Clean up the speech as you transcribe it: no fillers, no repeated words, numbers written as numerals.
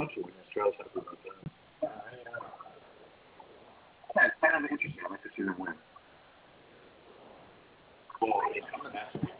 country when Australia's happy about that. Yeah, it's kind of interesting. I like to see them win. Cool.